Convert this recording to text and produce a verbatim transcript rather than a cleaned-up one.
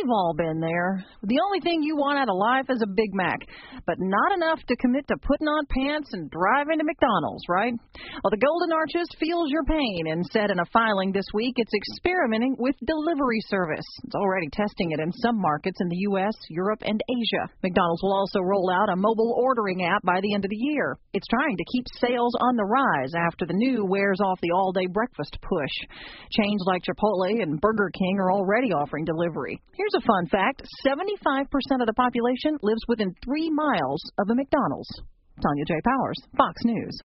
We've all been there. The only thing you want out of life is a Big Mac, but not enough to commit to putting on pants and driving to McDonald's, right? Well, the Golden Arches feels your pain and said in a filing this week it's experimenting with delivery service. It's already testing it in some markets in the U S, Europe, and Asia. McDonald's will also roll out a mobile ordering app by the end of the year. It's trying to keep sales on the rise after the new wears off the all-day breakfast push. Chains like Chipotle and Burger King are already offering delivery. Here's a fun fact. seventy-five percent of the population lives within three miles of a McDonald's. Tanya J. Powers, Fox News.